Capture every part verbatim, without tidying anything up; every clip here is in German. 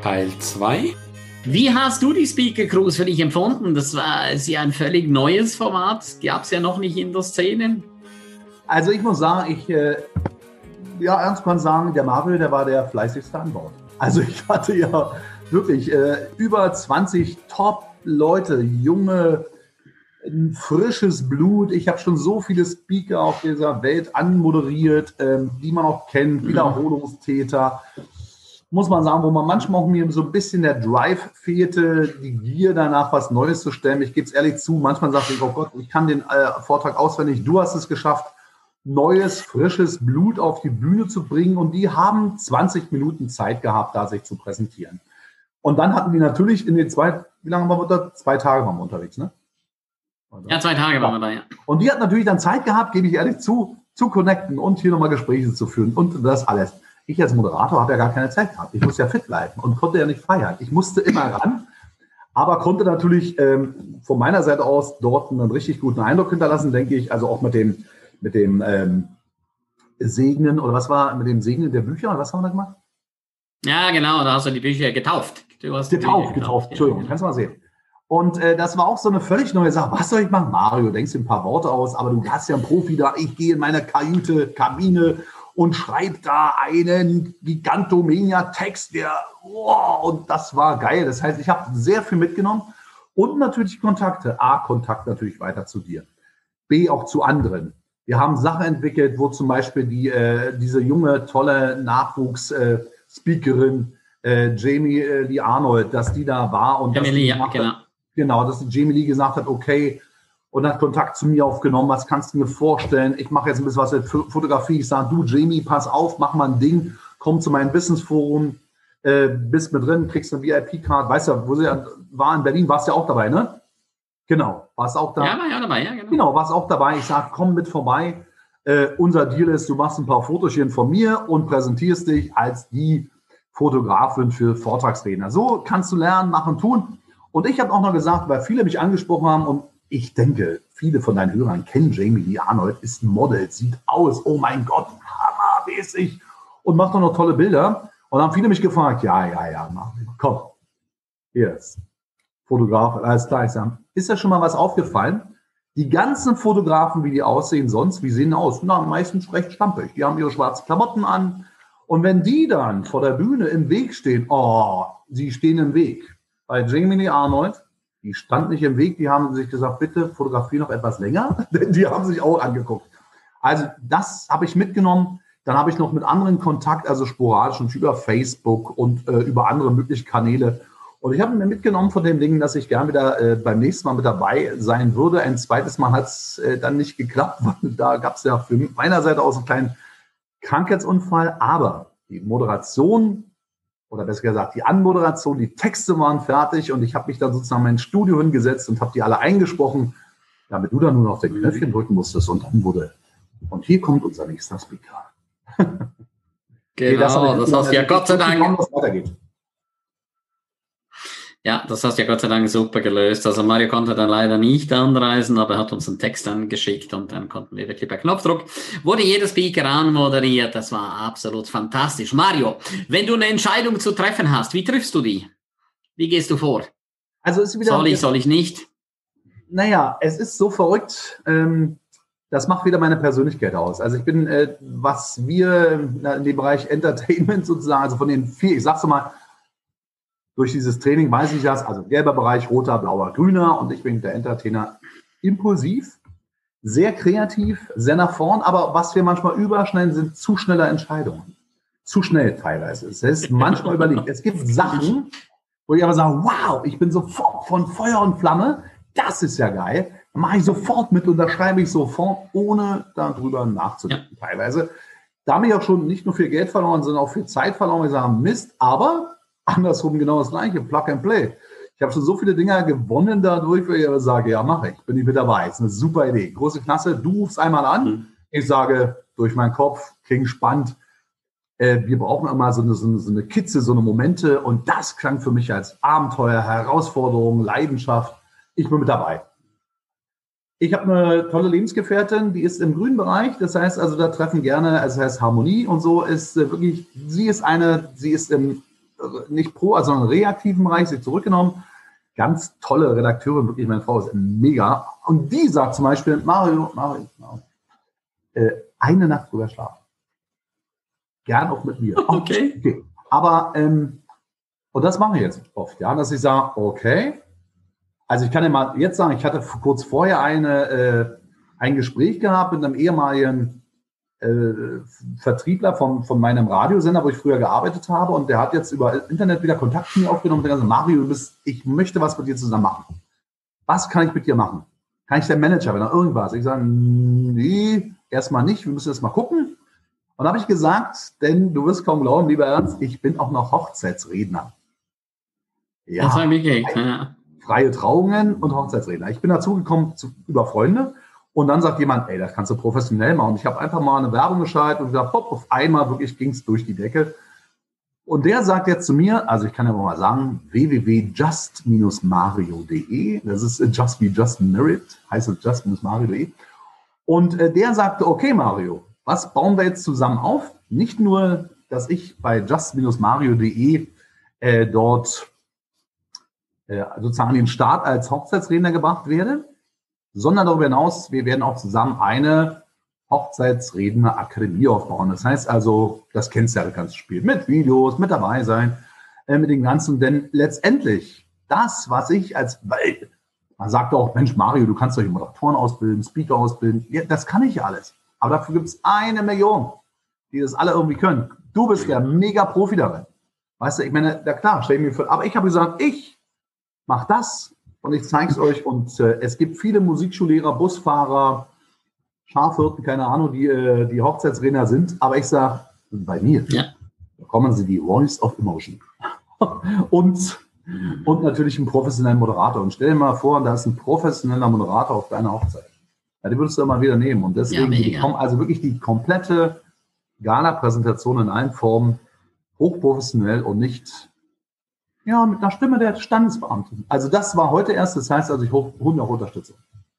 Teil zwei. Wie hast du die Speaker Cruise für dich empfunden? Das war ist ja ein völlig neues Format. Gab es ja noch nicht in der Szene. Also ich muss sagen, ich, äh, ja, ernst kann sagen, der Mario, der war der fleißigste an Bord. Also ich hatte ja wirklich äh, über zwanzig Top-Leute, junge, frisches Blut. Ich habe schon so viele Speaker auf dieser Welt anmoderiert, ähm, die man auch kennt, Wiederholungstäter. Muss man sagen, wo man manchmal auch mir so ein bisschen der Drive fehlte, die Gier danach, was Neues zu stellen. Ich gebe es ehrlich zu, manchmal sage ich, oh Gott, ich kann den äh, Vortrag auswendig. Du hast es geschafft, neues, frisches Blut auf die Bühne zu bringen. Und die haben zwanzig Minuten Zeit gehabt, da sich zu präsentieren. Und dann hatten wir natürlich in den zwei, wie lange waren wir da? Zwei Tage waren wir unterwegs, ne? Ja, zwei Tage waren wir da, ja. Und die hat natürlich dann Zeit gehabt, gebe ich ehrlich zu, zu connecten und hier nochmal Gespräche zu führen und das alles. Ich als Moderator habe ja gar keine Zeit gehabt. Ich musste ja fit bleiben und konnte ja nicht feiern. Ich musste immer ran, aber konnte natürlich ähm, von meiner Seite aus dort einen richtig guten Eindruck hinterlassen, denke ich. Also auch mit dem, mit dem ähm, Segnen oder was war, mit dem Segnen der Bücher oder was haben wir da gemacht? Ja, genau, da hast du die Bücher getauft. Du hast getauft, Bücher getauft, Entschuldigung, kannst du mal sehen. Und äh, das war auch so eine völlig neue Sache. Was soll ich machen? Mario, denkst dir ein paar Worte aus, aber du hast ja einen Profi da. Ich gehe in meine Kajüte, Kabine und schreibe da einen Gigantomania-Text, der, wow, und das war geil. Das heißt, ich habe sehr viel mitgenommen und natürlich Kontakte. A, Kontakt natürlich weiter zu dir. B, auch zu anderen. Wir haben Sachen entwickelt, wo zum Beispiel die, äh, diese junge, tolle Nachwuchs-Speakerin äh, Jamie äh, Lee Arnold, dass die da war und Jamie dass die Lee, ja, gemacht genau. hat, genau, dass die Jamie Lee gesagt hat, okay, und hat Kontakt zu mir aufgenommen, was kannst du mir vorstellen? Ich mache jetzt ein bisschen was mit Fotografie. Ich sage, du Jamie, pass auf, mach mal ein Ding, komm zu meinem Business-Forum, äh, bist mit drin, kriegst eine V I P-Card, weißt du, wo sie war in Berlin, warst du ja auch dabei, ne? Genau, warst auch da. Ja, war ja dabei, ja, genau. Genau, warst auch dabei. Ich sage, komm mit vorbei. Äh, unser Deal ist, du machst ein paar Fotochen von mir und präsentierst dich als die Fotografin für Vortragsredner. So kannst du lernen, machen, tun. Und ich habe auch noch gesagt, weil viele mich angesprochen haben und ich denke, viele von deinen Hörern kennen Jamie Lee Arnold, ist ein Model, sieht aus, oh mein Gott, hammermäßig und macht auch noch tolle Bilder. Und dann haben viele mich gefragt, ja, ja, ja, mach, komm, hier ist Fotograf, alles klar. Ich sage, ist ja schon mal was aufgefallen? Die ganzen Fotografen, wie die aussehen sonst, wie sehen die aus? Na, meistens recht stampig. Die haben ihre schwarzen Klamotten an. Und wenn die dann vor der Bühne im Weg stehen, oh, sie stehen im Weg. Bei Jamie Lee Arnold, die stand nicht im Weg, die haben sich gesagt, bitte fotografiere noch etwas länger, denn die haben sich auch angeguckt. Also das habe ich mitgenommen. Dann habe ich noch mit anderen Kontakt, also sporadisch und über Facebook und äh, über andere mögliche Kanäle. Und ich habe mir mitgenommen von dem Ding, dass ich gern wieder äh, beim nächsten Mal mit dabei sein würde. Ein zweites Mal hat es äh, dann nicht geklappt, weil da gab es ja von meiner Seite aus einen kleinen Krankheitsunfall. Aber die Moderation, oder besser gesagt, die Anmoderation, die Texte waren fertig und ich habe mich dann sozusagen in mein Studio hingesetzt und habe die alle eingesprochen, damit du dann nur noch den Knöpfchen drücken musstest und dann wurde, und hier kommt unser nächster Speaker. Genau, okay, das, das hast du ja Gott sei Dank... weitergeht. Ja, das hast du ja Gott sei Dank super gelöst. Also Mario konnte dann leider nicht anreisen, aber er hat uns einen Text angeschickt und dann konnten wir wirklich per Knopfdruck, wurde jeder Speaker anmoderiert. Das war absolut fantastisch. Mario, wenn du eine Entscheidung zu treffen hast, wie triffst du die? Wie gehst du vor? Also ist wieder, soll ich, soll ich nicht? Naja, es ist so verrückt. Ähm, das macht wieder meine Persönlichkeit aus. Also ich bin, äh, was wir in dem Bereich Entertainment sozusagen, also von den vier, ich sag's mal, durch dieses Training weiß ich das, also gelber Bereich, roter, blauer, grüner und ich bin der Entertainer impulsiv, sehr kreativ, sehr nach vorn, aber was wir manchmal überschneiden, sind zu schnelle Entscheidungen. Zu schnell teilweise. Es ist manchmal überlegt. Es gibt Sachen, wo ich aber sage, wow, ich bin sofort von Feuer und Flamme, das ist ja geil, dann mache ich sofort mit, unterschreibe ich sofort, ohne darüber nachzudenken ja. Teilweise. Da habe ich auch schon nicht nur viel Geld verloren, sondern auch viel Zeit verloren, weil ich sage, Mist, aber andersrum genau das Gleiche, Plug and Play. Ich habe schon so viele Dinger gewonnen dadurch, wo ich aber sage, ja, mache ich, bin ich mit dabei. Das ist eine super Idee. Große Klasse, du rufst einmal an, mhm. ich sage, durch meinen Kopf, klingt spannend. Äh, wir brauchen immer so eine, so, eine, so eine Kitze, so eine Momente und das klang für mich als Abenteuer, Herausforderung, Leidenschaft. Ich bin mit dabei. Ich habe eine tolle Lebensgefährtin, die ist im grünen Bereich, das heißt also, da treffen gerne, also das heißt Harmonie und so ist äh, wirklich, sie ist eine, sie ist im nicht pro, also sondern reaktiven Bereich sich zurückgenommen. Ganz tolle Redakteurin, wirklich, meine Frau ist mega. Und die sagt zum Beispiel, Mario, Mario, Mario äh, eine Nacht drüber schlafen. Gern auch mit mir. Okay. okay. Aber, ähm, und das mache ich jetzt oft, ja, dass ich sage, okay, also ich kann ja mal jetzt sagen, ich hatte kurz vorher eine, äh, ein Gespräch gehabt mit einem ehemaligen äh, Vertriebler von, von meinem Radiosender, wo ich früher gearbeitet habe, und der hat jetzt über Internet wieder Kontakt zu mir aufgenommen und der gesagt, Mario, du bist, ich möchte was mit dir zusammen machen. Was kann ich mit dir machen? Kann ich der Manager, wenn er irgendwas? Ich sage, nee, erstmal nicht, wir müssen erst mal gucken. Und habe ich gesagt, denn du wirst kaum glauben, lieber Ernst, ich bin auch noch Hochzeitsredner. Ja, das habe ich gekriegt, ja. Freie Trauungen und Hochzeitsredner. Ich bin dazugekommen zu, über Freunde, und dann sagt jemand, ey, das kannst du professionell machen. Und ich habe einfach mal eine Werbung geschaltet und gesagt, hopp, auf einmal wirklich ging es durch die Decke. Und der sagt jetzt zu mir, also ich kann ja mal sagen, w w w punkt just mario punkt de, das ist just wie Justin Merritt, heißt es just mario punkt de. Und äh, der sagte, okay Mario, was bauen wir jetzt zusammen auf? Nicht nur, dass ich bei just mario punkt de äh, dort äh, sozusagen den Start als Hochzeitsredner gebracht werde, sondern darüber hinaus, wir werden auch zusammen eine Hochzeitsredner-Akademie aufbauen. Das heißt also, das kennst du ja, das ganze Spiel, mit Videos, mit dabei sein, äh, mit dem Ganzen. Denn letztendlich, das, was ich als, weil man sagt auch, Mensch Mario, du kannst doch Moderatoren ausbilden, Speaker ausbilden, ja, das kann ich alles. Aber dafür gibt es eine Million, die das alle irgendwie können. Du bist der Mega-Profi darin. Weißt du, ich meine, da klar, stell ich mir vor, aber ich habe gesagt, ich mache das und ich zeige es euch. Und äh, es gibt viele Musikschullehrer, Busfahrer, Schafhirten, keine Ahnung, die, äh, die Hochzeitsredner sind. Aber ich sage, bei mir ja. bekommen sie die Voice of Emotion. und, und natürlich einen professionellen Moderator. Und stell dir mal vor, da ist ein professioneller Moderator auf deiner Hochzeit. Ja, die würdest du immer wieder nehmen. Und deswegen, ja, die kommen also wirklich die komplette Gala-Präsentation in allen Formen hochprofessionell und nicht ja, mit einer Stimme der Standesbeamten. Also das war heute erst, das heißt also, ich hole mir auch Unterstützung.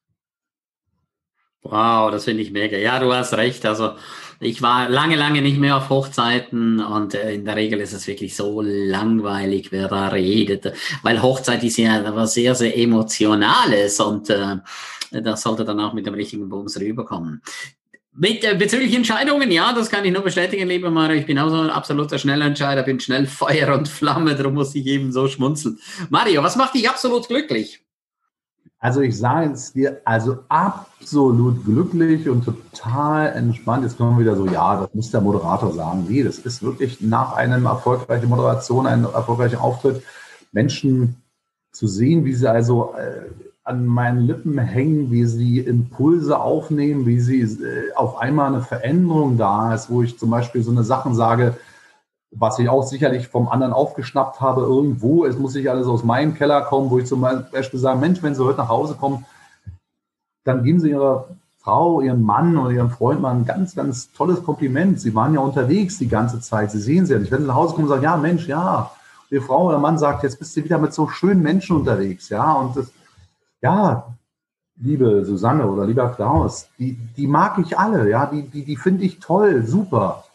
Wow, das finde ich mega. Ja, du hast recht. Also ich war lange, lange nicht mehr auf Hochzeiten und äh, in der Regel ist es wirklich so langweilig, wer da redet. Weil Hochzeit ist ja was sehr, sehr Emotionales und äh, das sollte dann auch mit dem richtigen Bums rüberkommen. Mit äh, bezüglich Entscheidungen, ja, das kann ich nur bestätigen, lieber Mario. Ich bin auch so ein absoluter Schnellentscheider, bin schnell Feuer und Flamme, darum muss ich eben so schmunzeln. Mario, was macht dich absolut glücklich? Also ich sage es dir, also absolut glücklich und total entspannt. Jetzt kommen wir wieder so, ja, das muss der Moderator sagen. Nee, das ist wirklich nach einer erfolgreichen Moderation, einem erfolgreichen Auftritt, Menschen zu sehen, wie sie also äh, an meinen Lippen hängen, wie sie Impulse aufnehmen, wie sie äh, auf einmal eine Veränderung da ist, wo ich zum Beispiel so eine Sachen sage, was ich auch sicherlich vom anderen aufgeschnappt habe irgendwo. Es muss nicht alles aus meinem Keller kommen, wo ich zum Beispiel sage, Mensch, wenn Sie heute nach Hause kommen, dann geben Sie Ihrer Frau, Ihrem Mann oder Ihrem Freund mal ein ganz, ganz tolles Kompliment. Sie waren ja unterwegs die ganze Zeit. Sie sehen sie ja nicht. Wenn Sie nach Hause kommen und sagen, ja, Mensch, ja. Und Ihre Frau oder Mann sagt, jetzt bist du wieder mit so schönen Menschen unterwegs. Ja, und das, ja, liebe Susanne oder lieber Klaus, die, die mag ich alle. Ja, die, die, die finde ich toll, super.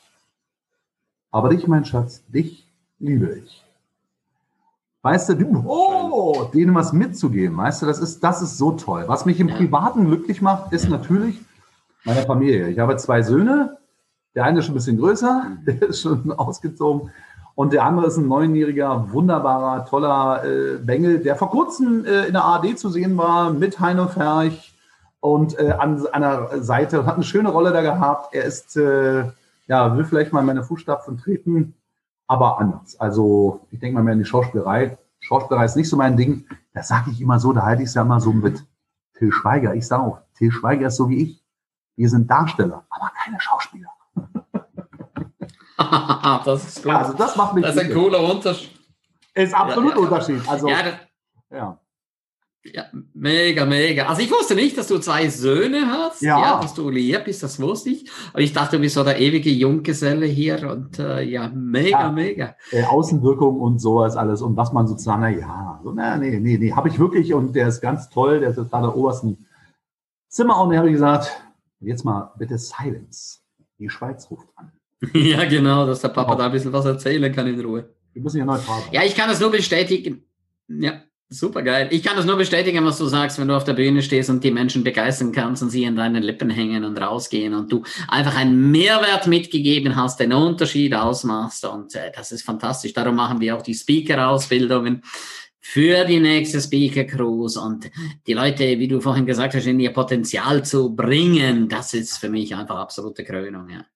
Aber dich, mein Schatz, dich liebe ich. Weißt du, du, oh, denen was mitzugeben, weißt du, das ist, das ist so toll. Was mich im Privaten glücklich macht, ist natürlich meine Familie. Ich habe zwei Söhne, der eine ist schon ein bisschen größer, der ist schon ausgezogen und der andere ist ein neunjähriger, wunderbarer, toller äh, Bengel, der vor kurzem äh, in der A R D zu sehen war mit Heino Ferch und äh, an einer Seite, hat eine schöne Rolle da gehabt. Er ist äh, ja, will vielleicht mal in meine Fußstapfen treten, aber anders. Also ich denke mal mehr in die Schauspielerei. Schauspielerei ist nicht so mein Ding. Das sage ich immer so, da halte ich es ja mal so mit Til Schweiger. Ich sage auch, Til Schweiger ist so wie ich. Wir sind Darsteller, aber keine Schauspieler. Das ist gut. Also das macht mich Das ist ein cooler Unterschied. Ist absolut ja, ja. Unterschied. Also, ja, das, ja. Ja, mega, mega. Also ich wusste nicht, dass du zwei Söhne hast, ja, ja dass du lieb bist, das wusste ich. Aber ich dachte, du bist so der ewige Junggeselle hier und äh, ja, mega, ja, mega. Äh, Außenwirkung und sowas alles und was man sozusagen, na ja, so, na, nee, nee, nee, habe ich wirklich und der ist ganz toll, der ist jetzt da im obersten Zimmer und da habe ich gesagt, jetzt mal bitte Silence. Die Schweiz ruft an. Ja, genau, dass der Papa oh. da ein bisschen was erzählen kann in Ruhe. Wir müssen ja neutral sein. Ja, ich kann das nur bestätigen. Ja, super geil. Ich kann das nur bestätigen, was du sagst, wenn du auf der Bühne stehst und die Menschen begeistern kannst und sie an deinen Lippen hängen und rausgehen und du einfach einen Mehrwert mitgegeben hast, den Unterschied ausmachst. Und äh, das ist fantastisch. Darum machen wir auch die Speaker-Ausbildungen für die nächste Speaker Cruise und die Leute, wie du vorhin gesagt hast, in ihr Potenzial zu bringen, das ist für mich einfach absolute Krönung, ja.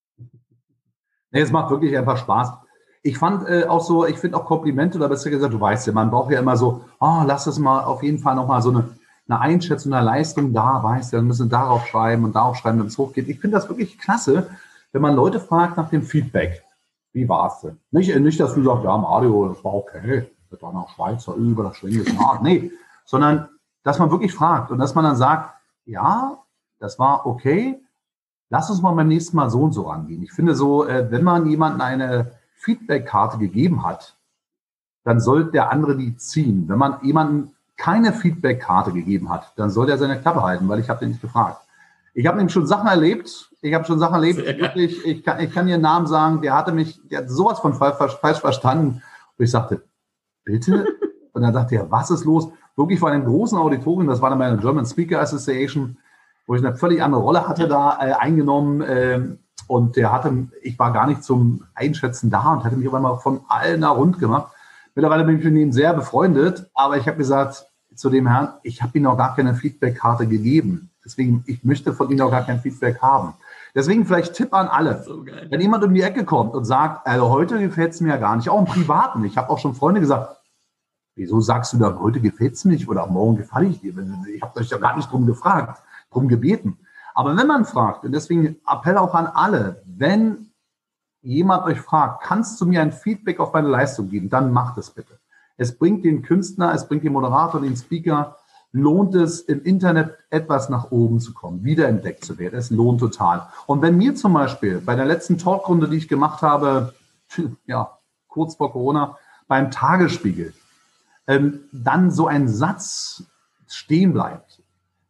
Nee, es macht wirklich einfach Spaß. Ich fand äh, auch so, ich finde auch Komplimente, oder besser gesagt, du weißt ja, man braucht ja immer so, oh, lass es mal auf jeden Fall nochmal so eine, eine Einschätzung einer Leistung da, weißt du, dann müssen wir darauf schreiben und darauf schreiben, wenn es hochgeht. Ich finde das wirklich klasse, wenn man Leute fragt nach dem Feedback. Wie war's denn? Nicht, nicht, dass du sagst, ja, Mario, das war okay. Das war noch Schweizer über das Schwinges nach. Nee, sondern dass man wirklich fragt und dass man dann sagt, ja, das war okay, lass uns mal beim nächsten Mal so und so rangehen. Ich finde so, äh, wenn man jemandem eine Feedback-Karte gegeben hat, dann soll der andere die ziehen. Wenn man jemandem keine Feedback-Karte gegeben hat, dann soll der seine Klappe halten, weil ich habe den nicht gefragt. Ich habe nämlich schon Sachen erlebt, ich habe schon Sachen erlebt, wirklich, ich kann, ich kann dir einen Namen sagen, der hatte mich, der hat sowas von falsch, falsch verstanden. Und ich sagte, bitte? Und dann sagte er, was ist los? Wirklich vor einem großen Auditorium, das war dann meine German Speaker Association, wo ich eine völlig andere Rolle hatte da äh, eingenommen. Äh, und der hatte, ich war gar nicht zum Einschätzen da und hatte mich auf einmal von allen da rund gemacht. Mittlerweile bin ich mit ihm sehr befreundet, aber ich habe gesagt zu dem Herrn, ich habe ihm noch gar keine Feedback-Karte gegeben. Deswegen, ich möchte von ihm noch gar kein Feedback haben. Deswegen vielleicht Tipp an alle. So wenn jemand um die Ecke kommt und sagt, also heute gefällt es mir ja gar nicht, auch im Privaten. Ich habe auch schon Freunde gesagt, wieso sagst du dann, heute gefällt es mir nicht oder morgen gefalle ich dir? Ich habe euch ja gar nicht drum gefragt, drum gebeten. Aber wenn man fragt, und deswegen Appell auch an alle, wenn jemand euch fragt, kannst du mir ein Feedback auf meine Leistung geben, dann macht es bitte. Es bringt den Künstler, es bringt den Moderator, den Speaker, lohnt es, im Internet etwas nach oben zu kommen, wiederentdeckt zu werden. Es lohnt total. Und wenn mir zum Beispiel bei der letzten Talkrunde, die ich gemacht habe, ja, kurz vor Corona, beim Tagesspiegel, ähm, dann so ein Satz stehen bleibt.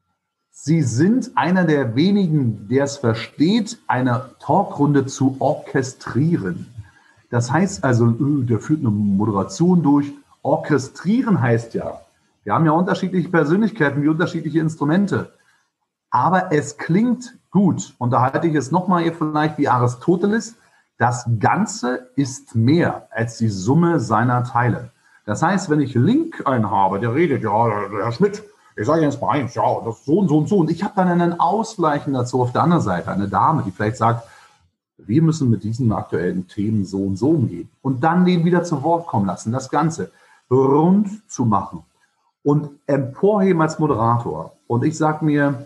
Sie sind einer der wenigen, der es versteht, eine Talkrunde zu orchestrieren. Das heißt also, der führt eine Moderation durch. Orchestrieren heißt ja, wir haben ja unterschiedliche Persönlichkeiten, wie unterschiedliche Instrumente. Aber es klingt gut. Und da halte ich es nochmal hier vielleicht wie Aristoteles. Das Ganze ist mehr als die Summe seiner Teile. Das heißt, wenn ich Link einen habe, der redet, ja, der Herr Schmidt, ich sage jetzt mal eins, ja, das so und so und so. Und ich habe dann einen Ausgleichen dazu auf der anderen Seite, eine Dame, die vielleicht sagt, wir müssen mit diesen aktuellen Themen so und so umgehen. Und dann den wieder zu Wort kommen lassen, das Ganze rund zu machen. Und emporheben als Moderator. Und ich sage mir,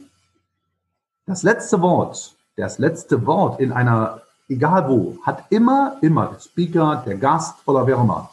das letzte Wort, das letzte Wort in einer, egal wo, hat immer, immer der Speaker, der Gast oder wer auch immer.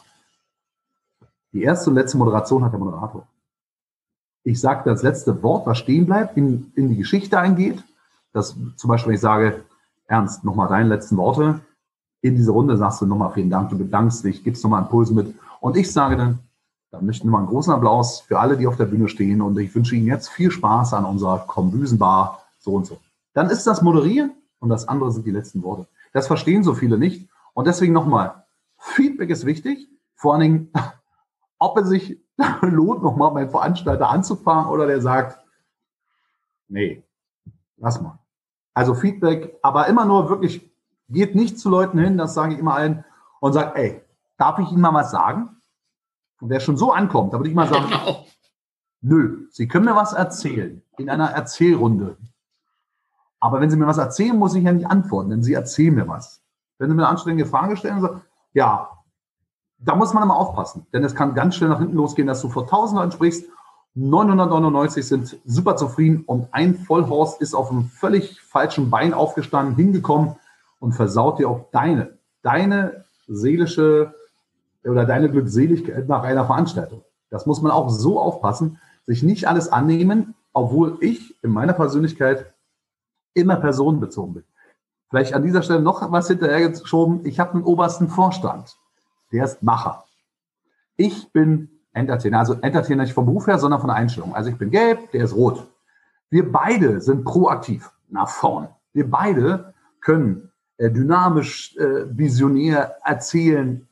Die erste und letzte Moderation hat der Moderator. Ich sage das letzte Wort, was stehen bleibt, in, in die Geschichte eingeht. Das zum Beispiel, wenn ich sage, Ernst, nochmal deine letzten Worte. In dieser Runde sagst du nochmal vielen Dank, du bedankst dich, gibst nochmal Impulse mit. Und ich sage dann, dann möchten wir mal einen großen Applaus für alle, die auf der Bühne stehen. Und ich wünsche Ihnen jetzt viel Spaß an unserer Kombüsenbar, so und so. Dann ist das Moderieren und das andere sind die letzten Worte. Das verstehen so viele nicht. Und deswegen nochmal, Feedback ist wichtig. Vor allen Dingen, ob es sich lohnt, nochmal beim Veranstalter anzufahren oder der sagt, nee, lass mal. Also Feedback, aber immer nur wirklich, geht nicht zu Leuten hin, das sage ich immer allen, und sagt, ey, darf ich Ihnen mal was sagen? Und wer schon so ankommt, da würde ich mal sagen, genau. Nö, Sie können mir was erzählen in einer Erzählrunde. Aber wenn Sie mir was erzählen, muss ich ja nicht antworten, denn Sie erzählen mir was. Wenn Sie mir eine anstrengende Frage stellen, so, ja, da muss man immer aufpassen, denn es kann ganz schnell nach hinten losgehen, dass du vor tausend Leuten sprichst, neunhundertneunundneunzig sind super zufrieden und ein Vollhorst ist auf einem völlig falschen Bein aufgestanden, hingekommen und versaut dir auch deine, deine seelische oder deine Glückseligkeit nach einer Veranstaltung. Das muss man auch so aufpassen, sich nicht alles annehmen, obwohl ich in meiner Persönlichkeit immer personenbezogen bin. Vielleicht an dieser Stelle noch was hinterhergeschoben. Ich habe einen obersten Vorstand, der ist Macher. Ich bin Entertainer, also Entertainer nicht vom Beruf her, sondern von der Einstellung. Also ich bin gelb, der ist rot. Wir beide sind proaktiv nach vorne. Wir beide können äh, dynamisch, äh, visionär erzählen,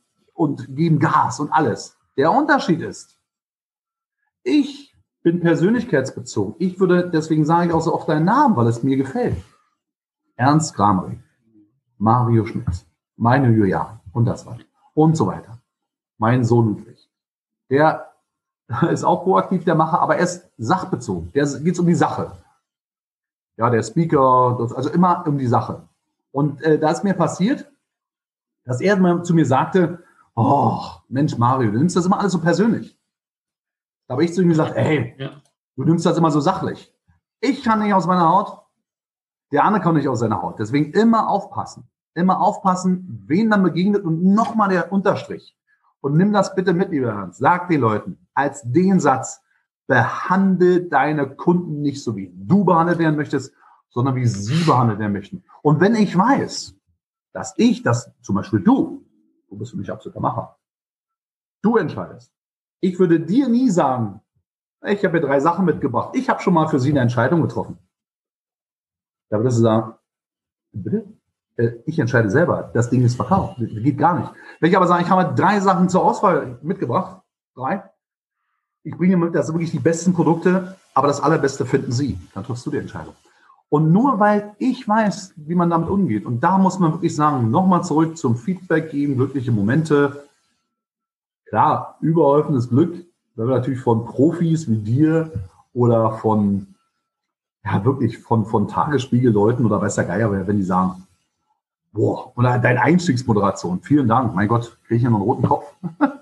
und geben Gas und alles. Der Unterschied ist, ich bin persönlichkeitsbezogen. Ich würde, deswegen sage ich auch so oft deinen Namen, weil es mir gefällt. Ernst Kramrich, Mario Schmidt, meine Julia und das weiter und so weiter. Mein Sohn Ludwig, der ist auch proaktiv, der Macher, aber er ist sachbezogen. Der geht um die Sache. Ja, der Speaker, das, also immer um die Sache. Und äh, da ist mir passiert, dass er mal zu mir sagte, oh, Mensch Mario, du nimmst das immer alles so persönlich. Da habe ich zu ihm gesagt, ey, ja. Du nimmst das immer so sachlich. Ich kann nicht aus meiner Haut, der andere kann nicht aus seiner Haut. Deswegen immer aufpassen. Immer aufpassen, wen man begegnet und nochmal der Unterstrich. Und nimm das bitte mit, lieber Hans. Sag den Leuten als den Satz, behandle deine Kunden nicht so, wie du behandelt werden möchtest, sondern wie sie behandelt werden möchten. Und wenn ich weiß, dass ich, dass zum Beispiel du, du bist für mich absoluter Macher, du entscheidest. Ich würde dir nie sagen, ich habe hier drei Sachen mitgebracht. Ich habe schon mal für sie eine Entscheidung getroffen. Da würdest du sagen, bitte? Ich entscheide selber. Das Ding ist verkauft. Das geht gar nicht. Wenn ich aber sage, ich habe drei Sachen zur Auswahl mitgebracht, drei, ich bringe mit, das sind wirklich die besten Produkte, aber das Allerbeste finden Sie. Dann triffst du die Entscheidung. Und nur weil ich weiß, wie man damit umgeht, und da muss man wirklich sagen, nochmal zurück zum Feedback geben, glückliche Momente. Klar, überhäufendes Glück, wenn wir natürlich von Profis wie dir oder von, ja wirklich von, von Tagesspiegel-Leuten oder weiß der Geier, wenn die sagen, boah, oder deine Einstiegsmoderation, vielen Dank, mein Gott, kriege ich hier noch einen roten Kopf.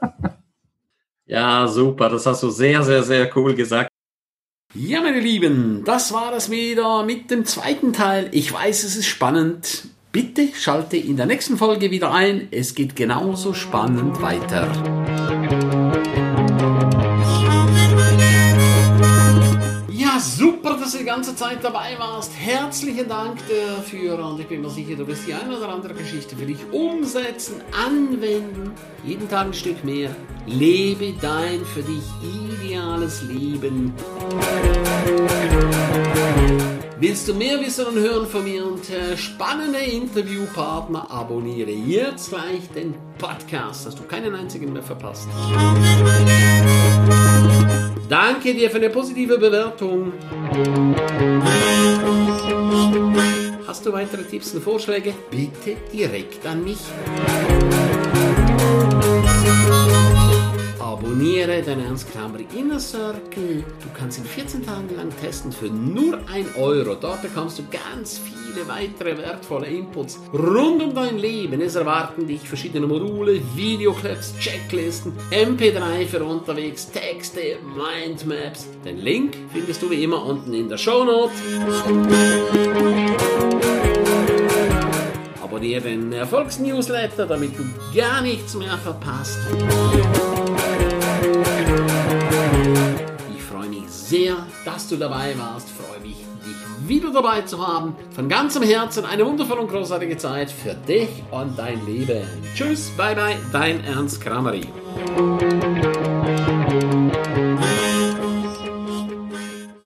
Ja, super, das hast du sehr, sehr, sehr cool gesagt. Ja, meine Lieben, das war es wieder mit dem zweiten Teil. Ich weiß, es ist spannend. Bitte schalte in der nächsten Folge wieder ein. Es geht genauso spannend weiter. Ja, super, dass du die ganze Zeit dabei warst. Herzlichen Dank dafür und ich bin mir sicher, du wirst die eine oder andere Geschichte für dich umsetzen, anwenden. Jeden Tag ein Stück mehr. Lebe dein für dich ideales Leben. Willst du mehr wissen und hören von mir und äh, spannende Interviewpartner? Abonniere jetzt gleich den Podcast, dass du keinen einzigen mehr verpasst. Danke dir für eine positive Bewertung. Hast du weitere Tipps und Vorschläge? Bitte direkt an mich. Abonniere den Ernst Kramrich Inner Circle. Du kannst ihn vierzehn Tage lang testen für nur ein Euro. Dort bekommst du ganz viele weitere wertvolle Inputs rund um dein Leben. Es erwarten dich verschiedene Module, Videoclips, Checklisten, M P drei für unterwegs, Texte, Mindmaps. Den Link findest du wie immer unten in der Shownote. Abonniere den Erfolgsnewsletter, damit du gar nichts mehr verpasst. Ich freue mich sehr, dass du dabei warst. Ich freue mich, dich wieder dabei zu haben. Von ganzem Herzen eine wundervolle und großartige Zeit für dich und dein Leben. Tschüss, bye bye, dein Ernst Kramrich.